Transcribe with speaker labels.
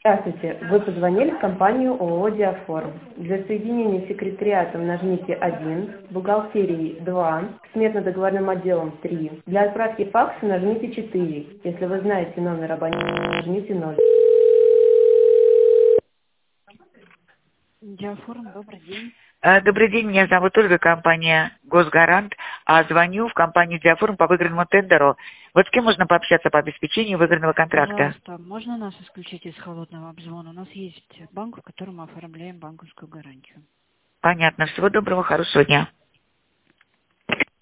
Speaker 1: Здравствуйте. Вы позвонили в компанию ООО «Диаформ». Для соединения с секретариатом нажмите 1, бухгалтерией 2, сметно-договорным отделом 3. Для отправки факса нажмите 4. Если вы знаете номер абонента, нажмите 0.
Speaker 2: Диаформ, добрый день.
Speaker 3: Добрый день, меня зовут Ольга, компания «Госгарант», звоню в компанию «Диаформ» по выигранному тендеру. Вот с кем можно пообщаться по обеспечению выигранного контракта?
Speaker 2: Пожалуйста, можно нас исключить из холодного обзвона? У нас есть банк, в котором мы оформляем банковскую гарантию.
Speaker 3: Понятно. Всего доброго, хорошего дня.